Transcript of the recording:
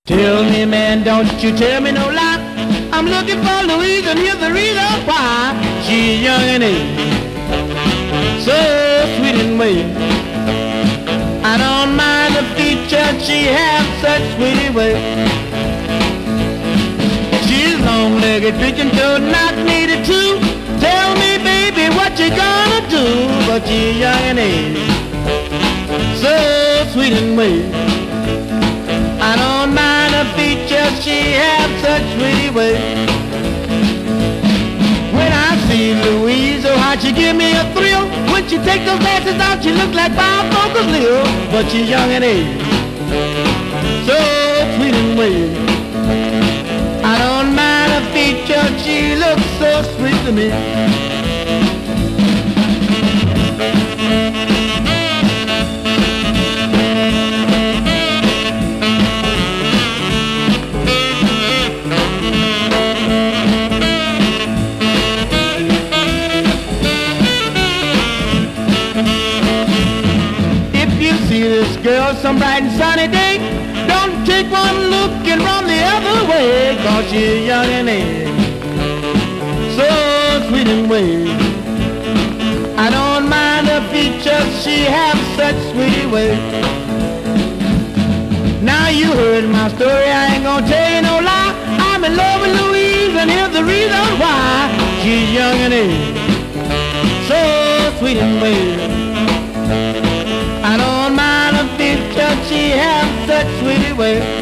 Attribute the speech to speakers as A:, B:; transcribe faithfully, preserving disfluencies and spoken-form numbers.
A: Tell me, man, don't you tell me no lie. I'm looking for Louise, and here's the reason why. She's young and age, so sweet and way. I don't mind the features, she has such sweet way. She's long-legged, pigeon-toed, knock-kneed too. Tell me, baby, what you gonna do? But she's young and age, so sweet and way. I don't mind her features, she has such sweet way. When I see Louise, oh how she give me a thrill. When she take those glasses out, she look like Bob Foger's Lil. But she's young and age, so sweet and way. I don't mind her features, she looks so sweet to me. See this girl some bright and sunny day, don't take one look and run the other way, 'cause she's young and age, so sweet and way. I don't mind her features, she has such sweet way. Now you heard my story, I ain't gonna tell you no lie. I'm in love with Louise, and here's the reason why. She's young and age, so sweet and way. I don't mind her features, she has such sweet way.